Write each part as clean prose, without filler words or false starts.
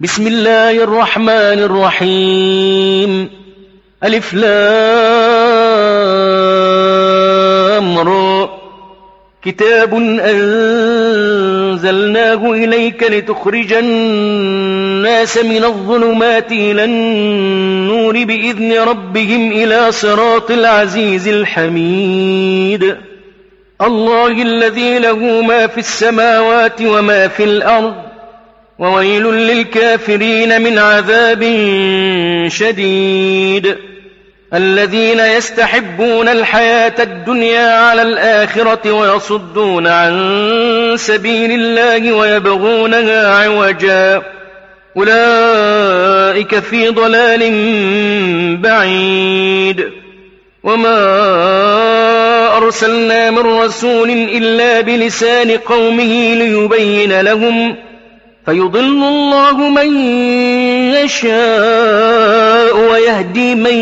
بسم الله الرحمن الرحيم. ألف لام را. كتاب أنزلناه إليك لتخرج الناس من الظلمات إلى النور بإذن ربهم إلى صراط العزيز الحميد. الله الذي له ما في السماوات وما في الأرض، وويل للكافرين من عذاب شديد. الذين يستحبون الحياة الدنيا على الآخرة ويصدون عن سبيل الله ويبغونها عوجا، أولئك في ضلال بعيد. وما أرسلنا من رسول إلا بلسان قومه ليبين لهم، فيضل الله من يشاء ويهدي من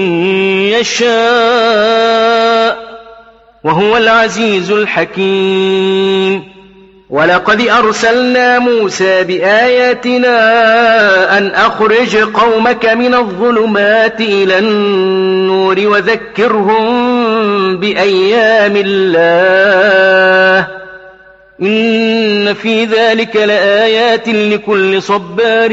يشاء، وهو العزيز الحكيم. ولقد أرسلنا موسى بآياتنا أن أخرج قومك من الظلمات إلى النور وذكرهم بأيام الله، إن في ذلك لآيات لكل صبار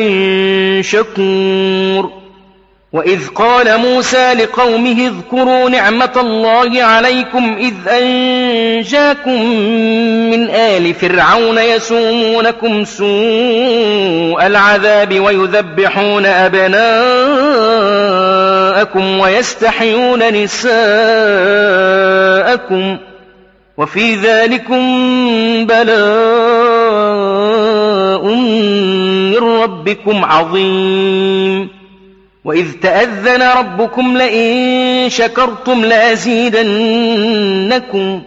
شكور. وإذ قال موسى لقومه اذكروا نعمة الله عليكم إذ أنجاكم من آل فرعون يسومونكم سوء العذاب ويذبحون أبناءكم ويستحيون نساءكم، وفي ذلكم بلاء من ربكم عظيم. وإذ تأذن ربكم لئن شكرتم لأزيدنكم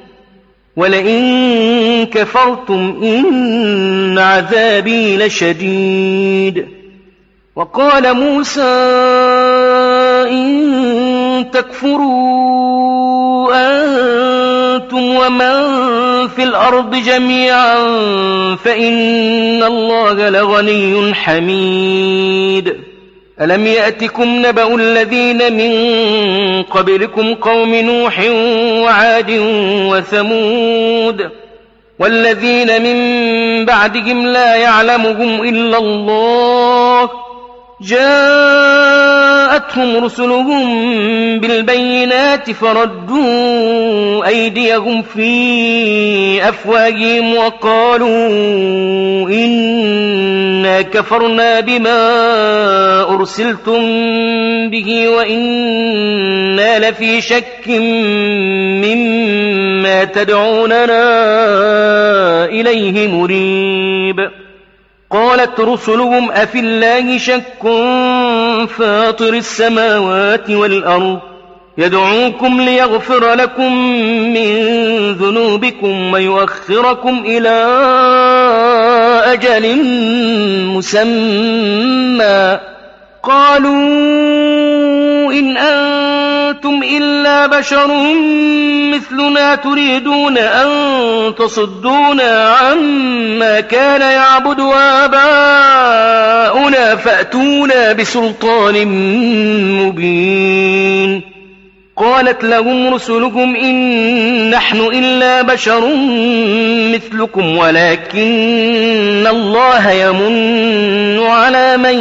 ولئن كفرتم إن عذابي لشديد. وقال موسى إن تكفروا أنتم ومن في الأرض جميعا فإن الله لغني حميد. ألم يأتكم نبأ الذين من قبلكم قوم نوح وعاد وثمود والذين من بعدهم لا يعلمهم إلا الله، جاءتهم رسلهم بالبينات فردوا أيديهم في أفواههم وقالوا إنا كفرنا بما أرسلتم به وإنا لفي شك مما تدعوننا إليه مريب. قالت رسلهم أفي الله شك فاطر السماوات والأرض يدعوكم ليغفر لكم من ذنوبكم ويؤخركم إلى أجل مسمى، قالوا إن أنتم إلا بشر مثلنا تريدون أن تصدونا عما كان يعبد آباؤنا فأتونا بسلطان مبين. قالت لهم رسلهم إن نحن إلا بشر مثلكم ولكن الله يمن على من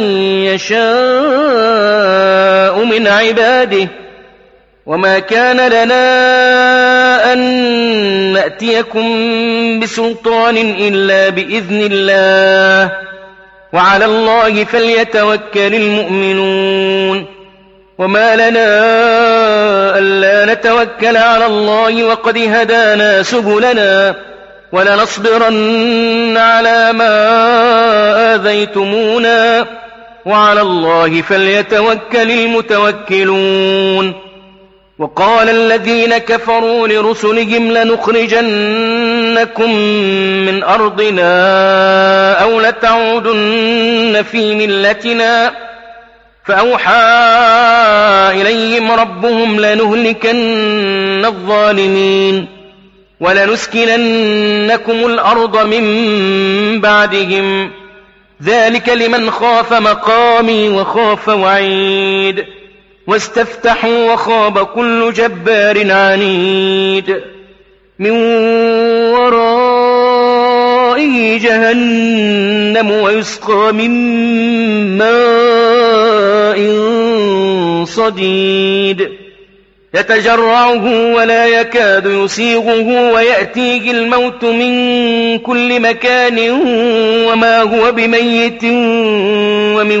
يشاء من عباده، وما كان لنا أن نأتيكم بسلطان إلا بإذن الله، وعلى الله فليتوكل المؤمنون. وما لنا ألا نتوكل على الله وقد هدانا سبلنا ولنصبرن على ما آذيتمونا وعلى الله فليتوكل المتوكلون. وقال الذين كفروا لرسلهم لنخرجنكم من أرضنا أو لتعودن في ملتنا، فأوحى إليهم ربهم لنهلكن الظالمين ولنسكننكم الأرض من بعدهم، ذلك لمن خاف مقامي وخاف وعيد واستفتحوا وخاب كل جبار عنيد من ورائه جهنم ويسقى من ماء صديد يتجرعه ولا يكاد يسيغه ويأتيه الموت من كل مكان وما هو بميت ومن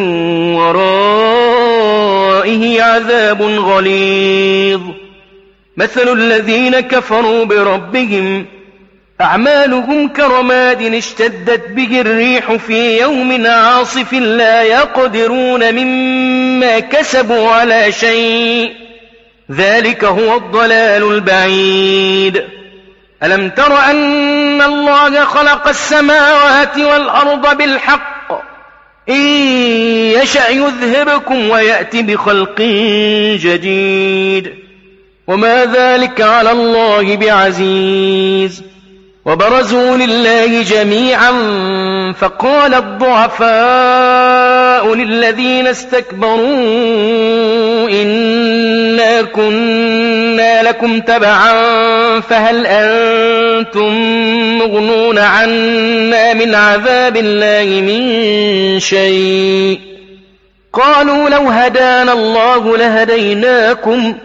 ورائه عذاب غليظ مثل الذين كفروا بربهم أعمالهم كرماد اشتدت به الريح في يوم عاصف لا يقدرون مما كسبوا على شيء ذلك هو الضلال البعيد ألم تر أن الله خلق السماوات والأرض بالحق إن يشأ يذهبكم ويأتي بخلق جديد وما ذلك على الله بعزيز وبرزوا لله جميعا فقال الضعفاء للذين استكبروا إنا كنا لكم تبعا فهل أنتم مغنون عنا من عذاب الله من شيء قالوا لو هدانا الله لهديناكم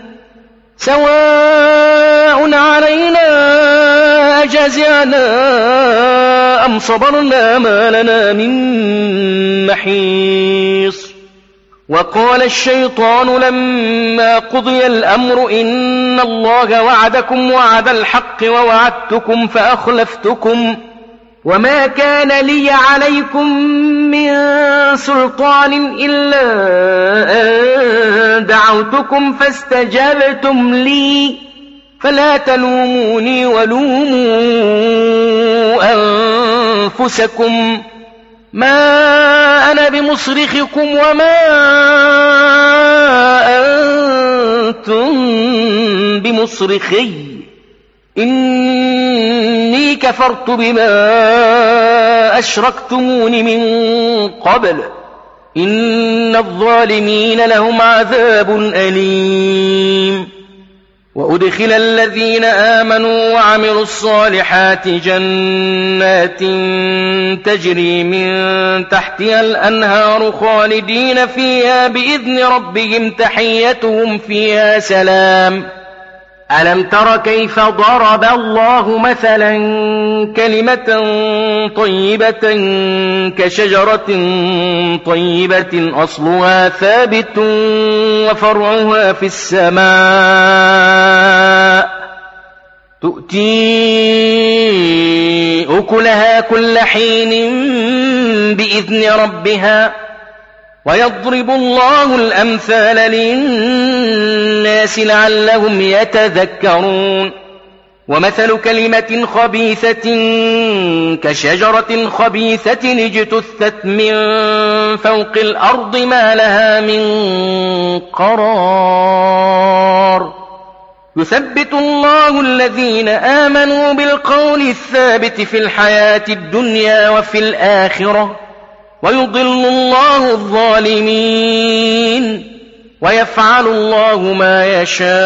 سواء علينا أجزعنا أم صبرنا ما لنا من محيص وقال الشيطان لما قضي الأمر إن الله وعدكم وعد الحق ووعدتكم فأخلفتكم وما كان لي عليكم من سلطان إلا أن دعوتكم فاستجبتم لي فلا تلوموني ولوموا أنفسكم ما أنا بمصرخكم وما أنتم بمصرخي إني كفرت بما أشركتمون من قبل إن الظالمين لهم عذاب أليم وأدخل الذين آمنوا وعملوا الصالحات جنات تجري من تحتها الأنهار خالدين فيها بإذن ربهم تحيتهم فيها سلام ألم تر كيف ضرب الله مثلا كلمة طيبة كشجرة طيبة أصلها ثابت وفرعها في السماء تؤتي أكلها كل حين بإذن ربها ويضرب الله الأمثال للناس لعلهم يتذكرون ومثل كلمة خبيثة كشجرة خبيثة اجتثت من فوق الأرض ما لها من قرار يثبت الله الذين آمنوا بالقول الثابت في الحياة الدنيا وفي الآخرة ويضل الله الظالمين ويفعل الله ما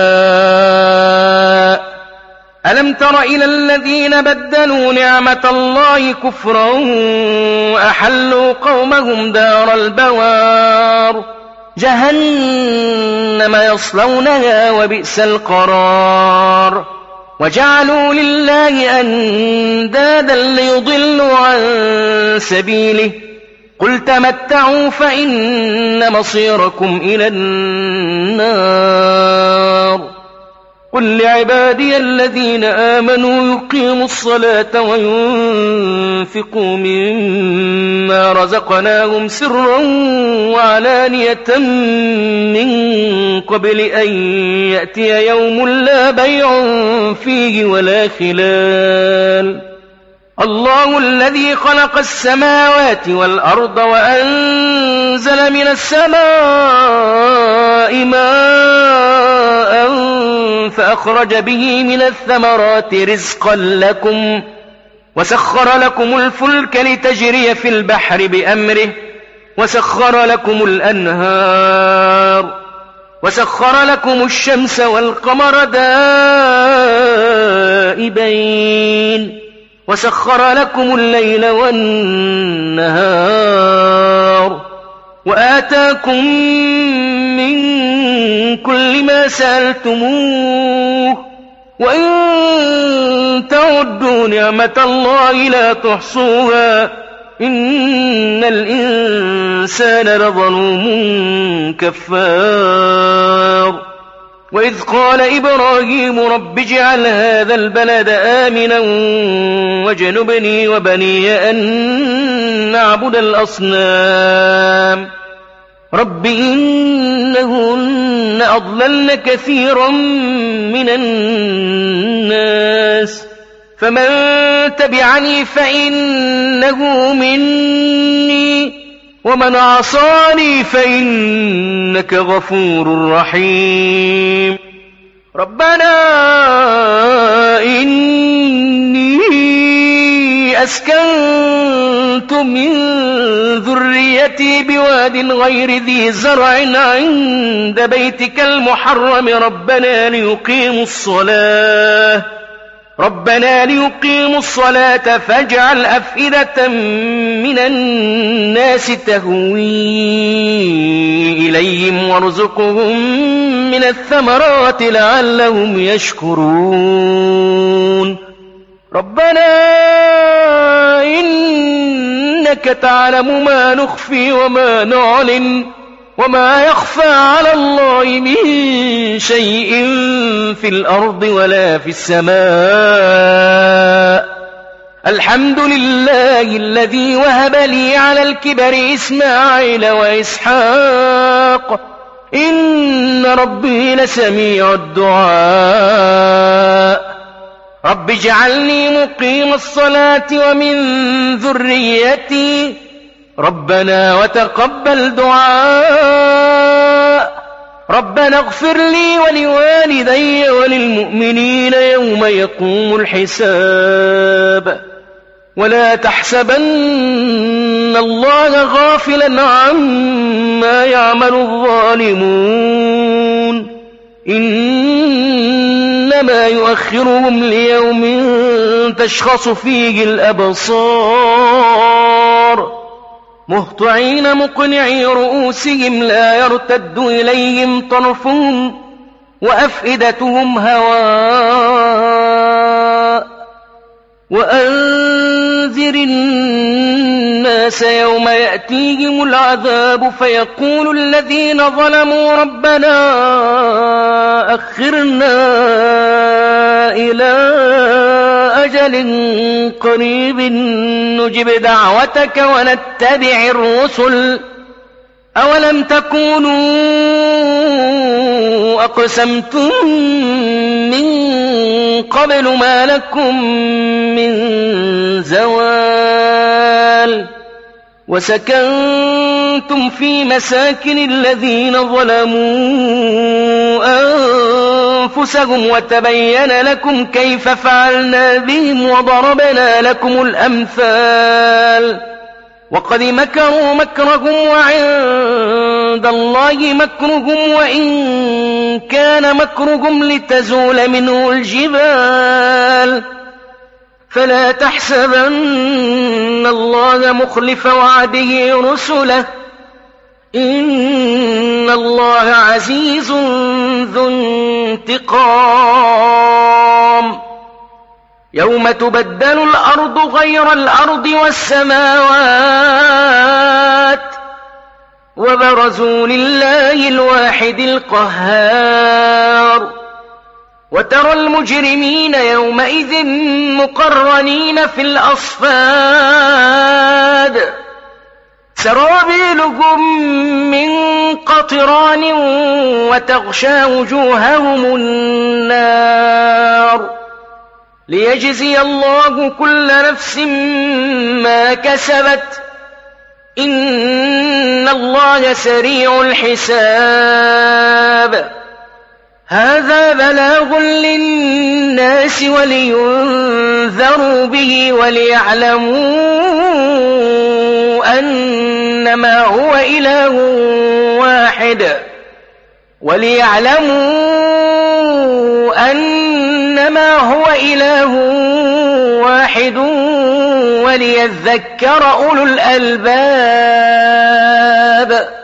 يشاء ألم تر إلى الذين بدلوا نعمة الله كفرا وأحلوا قومهم دار البوار جهنم يصلونها وبئس القرار وجعلوا لله أندادا ليضلوا عن سبيله قل تمتعوا فإن مصيركم إلى النار قل لعبادي الذين آمنوا يقيموا الصلاة وينفقوا مما رزقناهم سرا وعلانية من قبل أن يأتي يوم لا بيع فيه ولا خلال الله الذي خلق السماوات والأرض وأنزل من السماء ماء فأخرج به من الثمرات رزقا لكم وسخر لكم الفلك لتجري في البحر بأمره وسخر لكم الأنهار وسخر لكم الشمس والقمر دائبين وسخر لكم الليل والنهار وآتاكم من كل ما سألتموه وإن تعدوا نعمة الله لا تحصوها إن الإنسان لظلوم كفار وإذ قال إبراهيم رب اجعل هذا البلد آمنا واجنبني وبني أن نعبد الأصنام رب إنهن أضللن كثيرا من الناس فمن تبعني فإنه مني ومن عصاني فإنك غفور رحيم ربنا إني أسكنت من ذريتي بواد غير ذي زرع عند بيتك المحرم ربنا ليقيموا الصلاة فاجعل أفئدة من الناس تهوي إليهم وارزقهم من الثمرات لعلهم يشكرون ربنا إنك تعلم ما نخفي وما نعلن وما يخفى على الله من شيء في الأرض ولا في السماء الحمد لله الذي وهب لي على الكبر إسماعيل وإسحاق إن ربي لسميع الدعاء رب اجعلني مقيم الصلاة ومن ذريتي ربنا وتقبل دعاء ربنا اغفر لي ولوالدي وللمؤمنين يوم يقوم الحساب ولا تحسبن الله غافلا عما يعمل الظالمون إنما يؤخرهم ليوم تشخص فيه الأبصار مهطعين مقنعي رؤوسهم لا يرتد إليهم طرفهم وأفئدتهم هواء وأنذر الناس يوم يأتيهم العذاب فيقول الذين ظلموا ربنا أخرنا إلى أجل قريب نجب دعوتك ونتبع الرسل أولم تكونوا أقسمتم من قبل ما لكم من زوال وسكنتم في مساكن الذين ظلموا أنفسهم وتبين لكم كيف فعلنا بهم وضربنا لكم الأمثال وقد مكروا مكرهم وعند الله مكرهم وإن كان مكرهم لتزول منه الجبال فلا تحسبن الله مخلف وعده رسله إن الله عزيز ذو انتقام يوم تبدل الأرض غير الأرض والسماوات وبرزوا لله الواحد القهار وترى المجرمين يومئذ مقرنين في الأصفاد سرابيلهم من قطران وتغشى وجوههم النار ليجزي الله كل نفس ما كسبت إن الله سريع الحساب هذا بلاغ للناس ولينذروا به وليعلموا أنما هو إله واحد وليذكر أولو الألباب